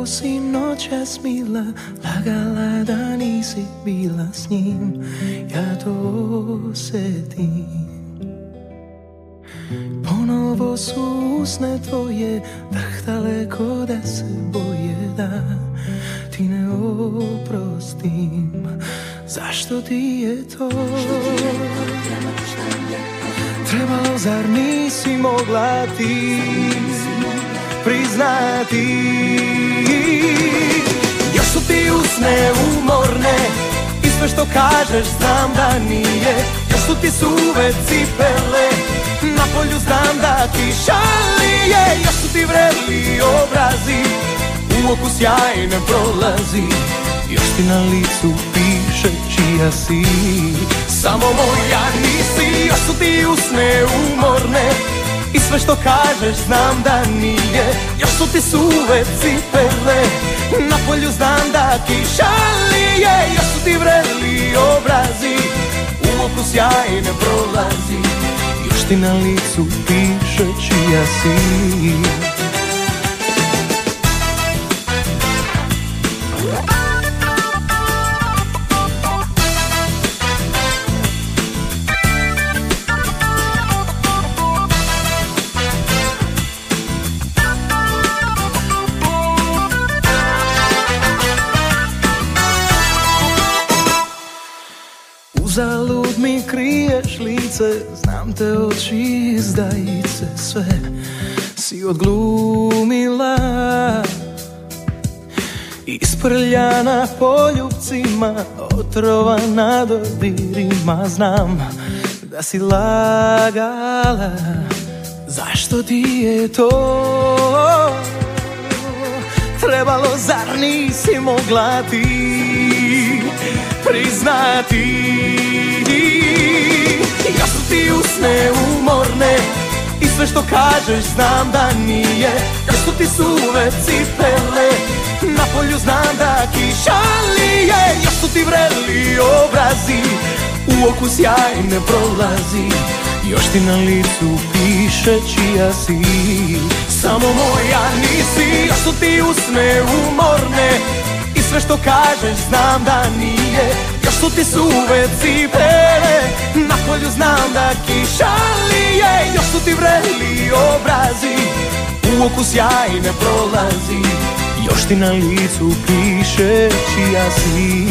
si noćas mila, lagala da nisi bila s njim, ja to osetim. Ponovo su usne tvoje drhtale ko da se boje da ti ne oprostim. Zašto ti je to trebalo, zar nisi mogla ti priznati? Još su ti usne umorne i sve što kažeš znam da nije. Još su ti suve cipele, na polju znam da ti šalije. Još su ti vreli obrazi, u oku sjaj ne prolazi. Još ti na licu piše čija si, samo moja nisi. Još su ti usne umorne i sve što kažeš znam da nije. Još su ti suve cipele, na polju znam da ti šalije. Još su ti vreli obrazi, u oku sjaj ne prolazi. Još ti na licu piše čija si. Uzalud mi kriješ lice, znam te oči izdajice, sve si odglumila. Isprljana poljubcima, otrovana dodirima, znam da si lagala. Zašto ti je to trebalo, zar nisi mogla ti priznati? Još su ti usne umorne i sve što kažeš znam da nije. Još su ti suve cipele, na polju znam da kiša lije. Još su ti vreli obrazi, u oku sjaj ne prolazi. Još ti na licu piše čija si, samo moja nisi. Još su ti usne umorne i sve što kažeš znam da nije. Još su ti suve cipele, na polju znam da kiša lije. Još su ti vreli obrazi, u oku sjaj ne prolazi. Još ti na licu piše čija si.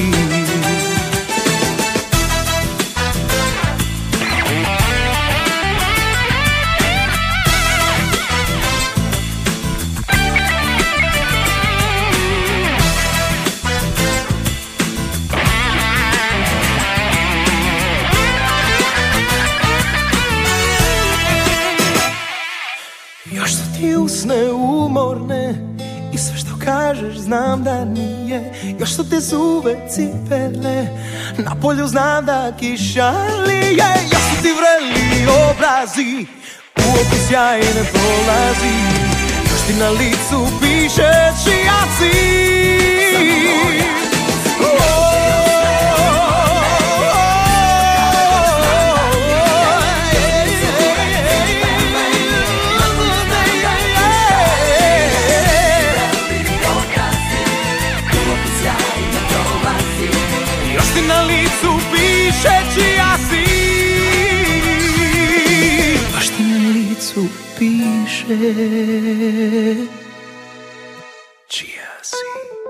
Još su ti usne umorne i sve što kažeš znam da nije. Još su ti suve cipele, na polju znam da kiša lije. Još su ti vreli obrazi, u oku sjaj ne prolazi. Još ti na licu piše čija si. Na licu piše čija si. Baš ti na licu piše čija si.